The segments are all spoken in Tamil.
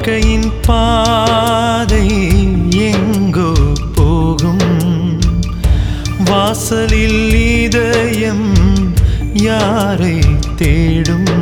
வாழ்க்கையின் பாதை எங்கோ போகும், வாசலில் இதயம் யாரை தேடும்?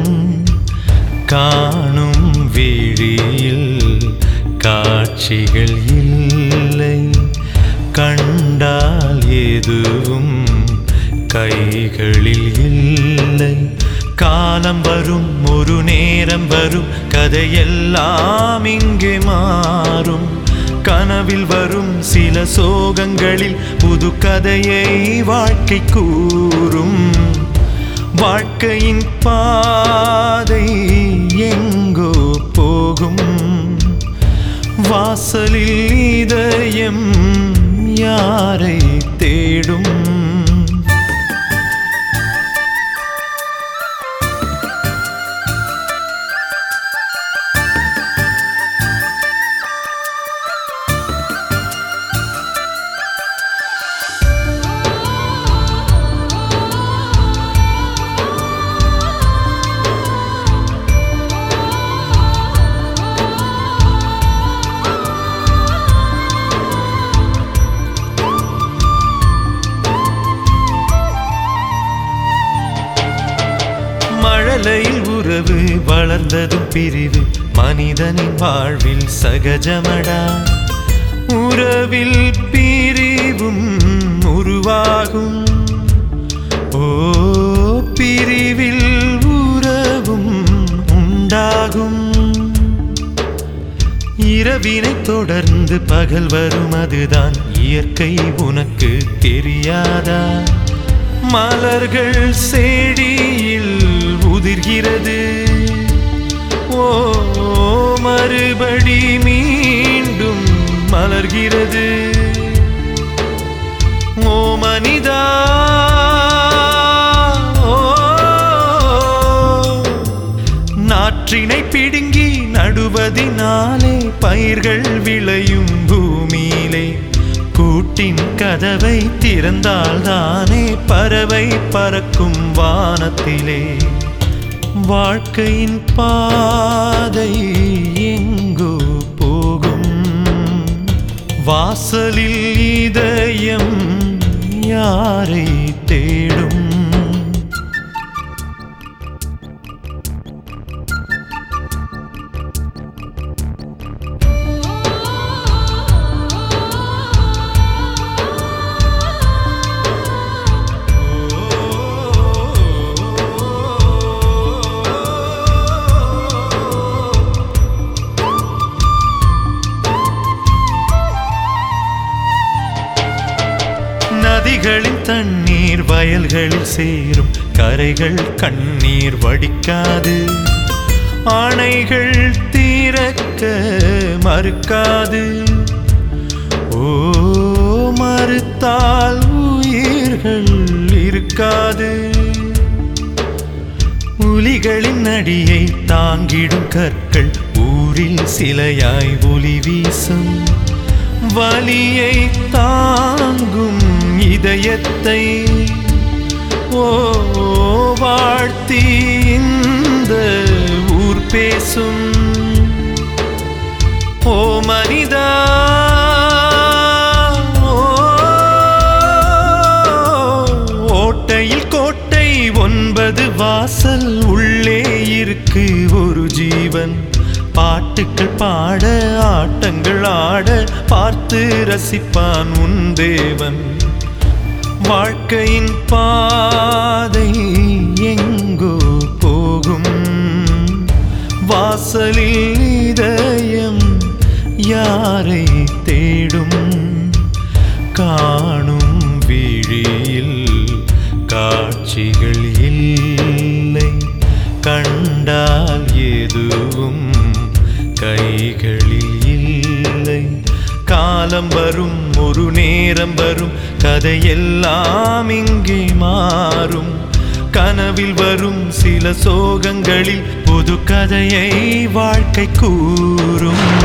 காணும் விழியில் காட்சிகள் இல்லை, கண்டால் எதுவும் கைகளில் இல்லை. காலம் வரும், ஒரு நேரம் வரும், கதையெல்லாம் இங்கே மாறும். கனவில் வரும் சில சோகங்களில் புது கதையை வாழ்க்கை கூறும். வாழ்க்கையின் பாதை எங்கோ போகும், வாசலில் இதயம் யாரை தேடும்? மழலையில் உறவு வளர்ந்ததும் பிரிவு மனிதனின் வாழ்வில் சகஜமடா. உறவில் பிரிவும் உருவாகும், ஓ பிரிவில் உறவும் உண்டாகும். இரவினை தொடர்ந்து பகல் வரும், அதுதான் இயற்கை, உனக்கு தெரியாதா? மலர்கள் செடியில் உதிர்கிறது, ஓ மறுபடி மீண்டும் மலர்கிறது. ஓ மனிதா, ஓ நாற்றினை பிடுங்கி நடுவதினாலே பயிர்கள் விளையும் பூமியிலே. கூட்டின் கதவை திறந்தால்தானே பறவை பறக்கும் வானத்திலே. வாழ்க்கையின் பாதை எங்கோ போகும், வாசலில் இதயம் யாரை தேடும்? நதிகளின் தண்ணீர் வயல்களில் சேரும், கரைகள் கண்ணீர் வடிக்காது. ஆணைகள் தீரக்க மறுக்காது, ஓ மறுத்தால் உயிர்கள் இருக்காது. புலிகளின் அடியை தாங்கிடும் கற்கள் ஊரில் சிலையாய் ஒளி வீசும். வலியை தாங்கும் இதயத்தை ஓ வாழ்த்தி இந்த ஊர் பேசும். ஓ மனிதா, ஓட்டையில் கோட்டை 9 வாசல், உள்ளே இருக்கு ஒரு ஜீவன். பாட்டுக்கள் பாட ஆட்டங்கள் ஆட பார்த்து ரசிப்பான் உன் தேவன். வாழ்க்கையின் பாதை எங்கோ போகும், வாசலில் இதயம் யாரை தேடும்? காணும் விழியில் காட்சிகள் இல்லை, கண்டால் எதுவும் கைகளில் இல்லை. காலம் வரும், ஒரு நேரம் வரும், கதையெல்லாம் இங்கே மாறும். கனவில் வரும் சில சோகங்களில் புது கதையை வாழ்க்கை கூறும்.